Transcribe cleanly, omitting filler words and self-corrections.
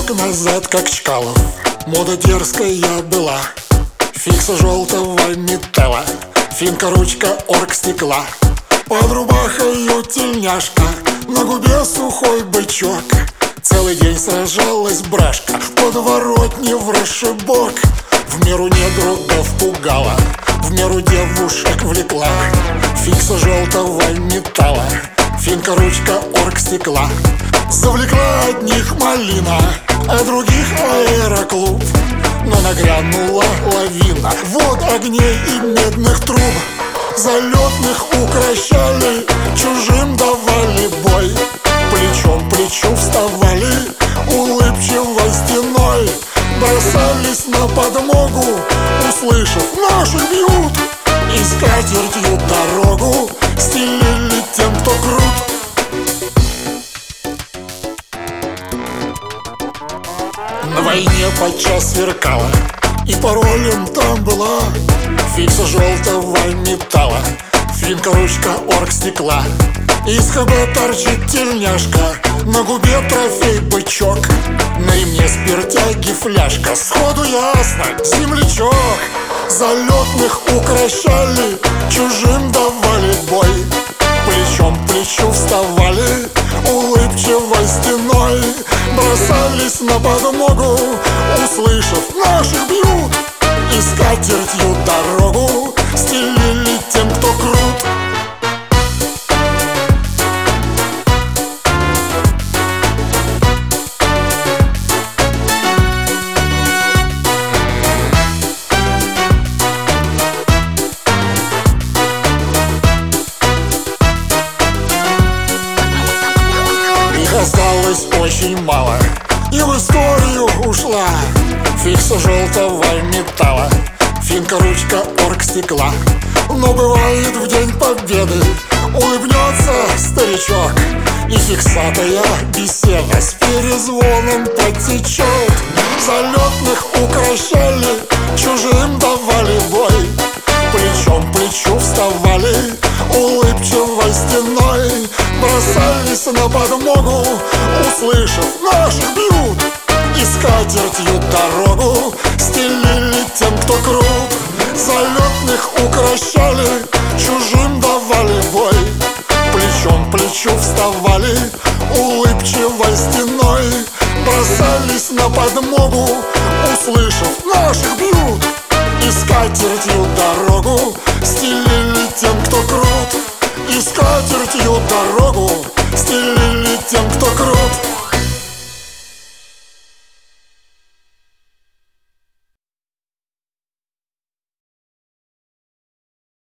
Век назад, как Чкалов, мода дерзкая была. Фикса желтого металла, финка, ручка, оргстекла. Под рубахою тельняшка, на губе сухой бычок. Целый день сражалась брашка, подворотни в расшибок. В меру недругов пугала, в меру девушек влекла. Фикса желтого металла, финка, ручка, оргстекла. Завлекла одних малина, а других аэроклуб. Но нагрянула лавина, вот огней и медных труб. Залетных укращали, чужим давали бой. Плечом к плечу вставали, улыбчивой стеной. Бросались на подмогу, услышав: наших бьют! И скатертью дорогу стелили тем, кто крут. На войне подчас сверкала, и паролем там была фикса желтого металла, финка, ручка, оргстекла. Из ХБ торчит тельняшка, на губе трофей бычок. На ремне спиртяги фляжка, сходу ясно, землячок. Залетных укращали, чужим давали бой. Плечом к плечу вставали, улыбчивой стеной. Бросались на подмогу, услышав: наших бьют! И скатертью дорогу стелили тем, кто крут. Осталось очень мало, и в историю ушла фикса желтого металла, финка, ручка, оргстекла. Но бывает в день победы улыбнется старичок, и фиксатая беседа с перезвоном потечет. Залетных укращали, чужим давали бой. Плечом к плечу вставали, улыбчивой стеной. Бросались на подмогу, услышав: наших бьют! И скатертью дорогу стелили тем, кто крут. Залетных укращали, чужим давали бой. Плечом к плечу вставали, улыбчивой стеной. Бросались на подмогу, услышав: наших бьют! И скатертью дорогу стелили тем, кто крут. И скатертью дорогу стелили тем, кто крут.